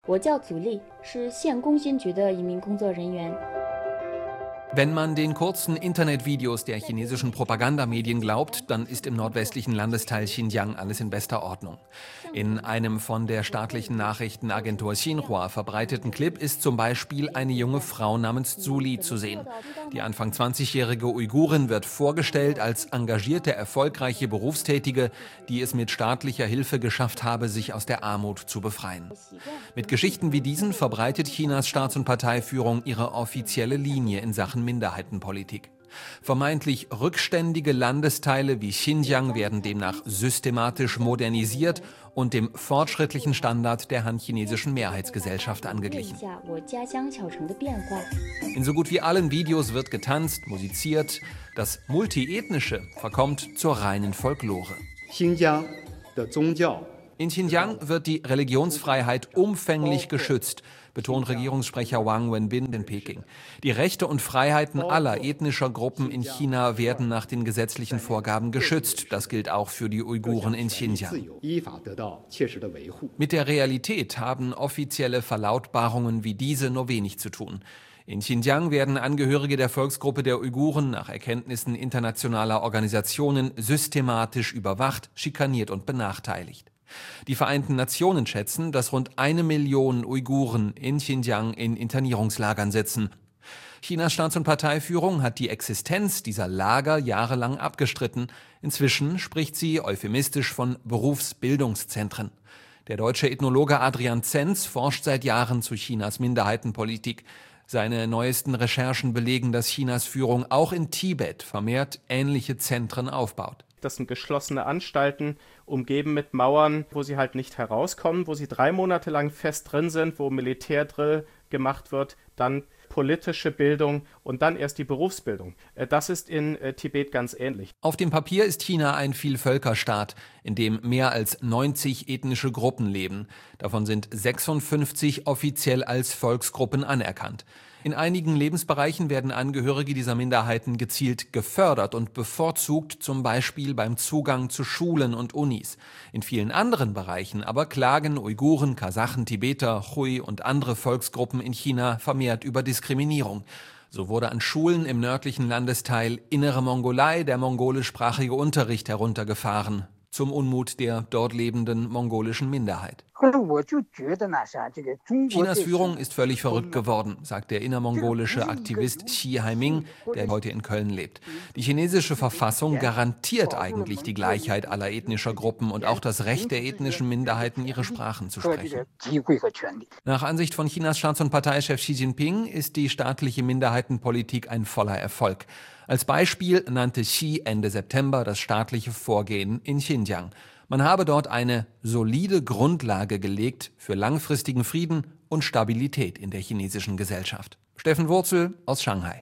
我叫祖丽，是县工信局的一名工作人员。 Wenn man den kurzen Internetvideos der chinesischen Propagandamedien glaubt, dann ist im nordwestlichen Landesteil Xinjiang alles in bester Ordnung. In einem von der staatlichen Nachrichtenagentur Xinhua verbreiteten Clip ist zum Beispiel eine junge Frau namens Zhu Li zu sehen. Die Anfang 20-jährige Uigurin wird vorgestellt als engagierte, erfolgreiche Berufstätige, die es mit staatlicher Hilfe geschafft habe, sich aus der Armut zu befreien. Mit Geschichten wie diesen verbreitet Chinas Staats- und Parteiführung ihre offizielle Linie in Sachen Minderheitenpolitik. Vermeintlich rückständige Landesteile wie Xinjiang werden demnach systematisch modernisiert und dem fortschrittlichen Standard der han-chinesischen Mehrheitsgesellschaft angeglichen. In so gut wie allen Videos wird getanzt, musiziert. Das Multiethnische verkommt zur reinen Folklore. In Xinjiang wird die Religionsfreiheit umfänglich geschützt, betont Regierungssprecher Wang Wenbin in Peking. Die Rechte und Freiheiten aller ethnischer Gruppen in China werden nach den gesetzlichen Vorgaben geschützt. Das gilt auch für die Uiguren in Xinjiang. Mit der Realität haben offizielle Verlautbarungen wie diese nur wenig zu tun. In Xinjiang werden Angehörige der Volksgruppe der Uiguren nach Erkenntnissen internationaler Organisationen systematisch überwacht, schikaniert und benachteiligt. Die Vereinten Nationen schätzen, dass rund 1 Million Uiguren in Xinjiang in Internierungslagern sitzen. Chinas Staats- und Parteiführung hat die Existenz dieser Lager jahrelang abgestritten. Inzwischen spricht sie euphemistisch von Berufsbildungszentren. Der deutsche Ethnologe Adrian Zenz forscht seit Jahren zu Chinas Minderheitenpolitik. Seine neuesten Recherchen belegen, dass Chinas Führung auch in Tibet vermehrt ähnliche Zentren aufbaut. Das sind geschlossene Anstalten, umgeben mit Mauern, wo sie halt nicht herauskommen, wo sie 3 Monate lang fest drin sind, wo Militärdrill gemacht wird, dann politische Bildung und dann erst die Berufsbildung. Das ist in Tibet ganz ähnlich. Auf dem Papier ist China ein Vielvölkerstaat, in dem mehr als 90 ethnische Gruppen leben. Davon sind 56 offiziell als Volksgruppen anerkannt. In einigen Lebensbereichen werden Angehörige dieser Minderheiten gezielt gefördert und bevorzugt, zum Beispiel beim Zugang zu Schulen und Unis. In vielen anderen Bereichen aber klagen Uiguren, Kasachen, Tibeter, Hui und andere Volksgruppen in China vermehrt über Diskriminierung. So wurde an Schulen im nördlichen Landesteil Innere Mongolei der mongolischsprachige Unterricht heruntergefahren, zum Unmut der dort lebenden mongolischen Minderheit. Chinas Führung ist völlig verrückt geworden, sagt der innermongolische Aktivist Xi Haiming, der heute in Köln lebt. Die chinesische Verfassung garantiert eigentlich die Gleichheit aller ethnischer Gruppen und auch das Recht der ethnischen Minderheiten, ihre Sprachen zu sprechen. Nach Ansicht von Chinas Staats- und Parteichef Xi Jinping ist die staatliche Minderheitenpolitik ein voller Erfolg. Als Beispiel nannte Xi Ende September das staatliche Vorgehen in Xinjiang. Man habe dort eine solide Grundlage gelegt für langfristigen Frieden und Stabilität in der chinesischen Gesellschaft. Steffen Wurzel aus Shanghai.